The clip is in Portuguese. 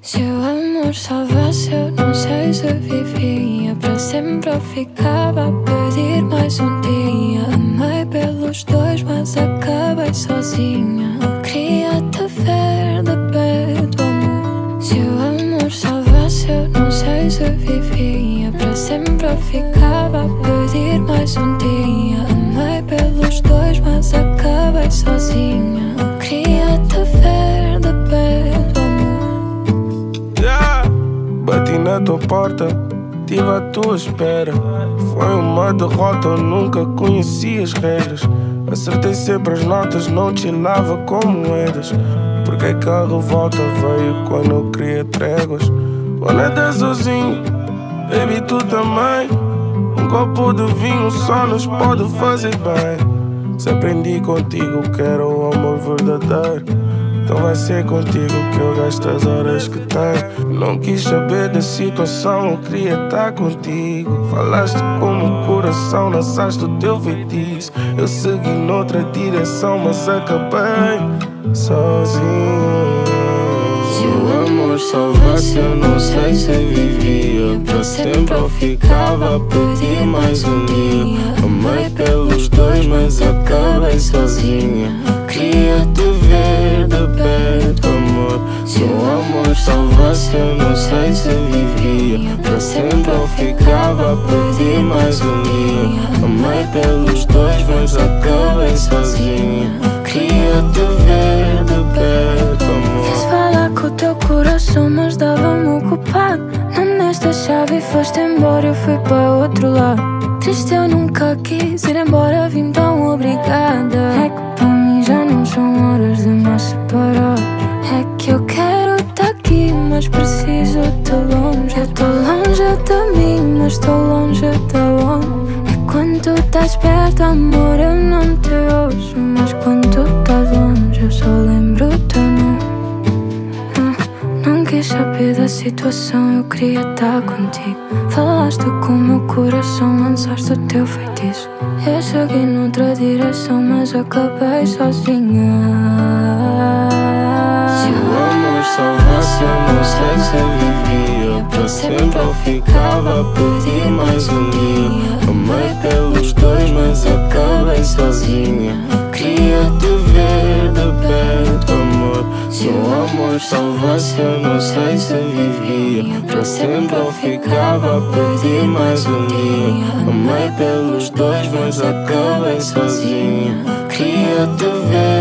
Se o amor salvasse, eu não sei se vivia pra sempre ou ficava a pedir mais um dia. Amei pelos dois, mas acabei sozinha. Queria te ver de perto, amor. Se o amor salvasse, eu não sei se vivia pra sempre ou ficava a pedir mais um dia. Amei pelos dois, mas acabei sozinha. Queria te ver de perto, amor. Bati na tua porta, tive à tua espera. Foi uma derrota, eu nunca conheci as regras. Acertei sempre as notas, não chilava com moedas. Porque é que a revolta veio quando eu queria tréguas? Quando é sozinho, baby, tu também. Um copo de vinho só nos pode fazer bem. Se aprendi contigo que era o amor verdadeiro, então vai ser contigo que eu gasto as horas que tenho. Não quis saber da situação, eu queria estar contigo. Falaste como o coração, lançaste o teu feitiço. Eu segui noutra direção, mas acabei sozinho. Se o amor salvasse, eu não sei se vivia pra sempre ou ficava a pedir mais um dia. Amei pelos dois, mas acabei sozinha. Queria te ver de perto, amor. Se o amor salvasse, eu não sei se vivia pra sempre ou ficava a pedir mais um dia. Amei pelos dois, mas acabei sozinha. Queria te ver de perto, amor. Quis falar com o teu coração, mas dava-me ocupado. Não nesta chave e foste embora, eu fui para outro lado. Triste, eu nunca quis ir embora, vim tão obrigada. É que para mim já não são horas de me separar. É que eu quero estar aqui, mas preciso de longe. Eu estou longe de mim, mas estou longe de onde? É quando tu estás perto, amor, eu não te ouço. Mas quando tu estás longe, eu só lembro o teu nome. Não quis saber da situação, eu queria estar contigo. Falaste com o meu coração, lançaste o teu feitiço. Eu segui noutra direção, mas acabei sozinha. Se o amor salvasse, eu não sei se vivia pra sempre ou ficava a pedir mais um dia. Amei pelos dois, mas acabei sozinha. Queria te ver de perto, amor. Se o amor salvasse, eu não sei se vivia pra sempre ou ficava a pedir mais um dia. Amei pelos dois, mas acabei sozinha. Queria te ver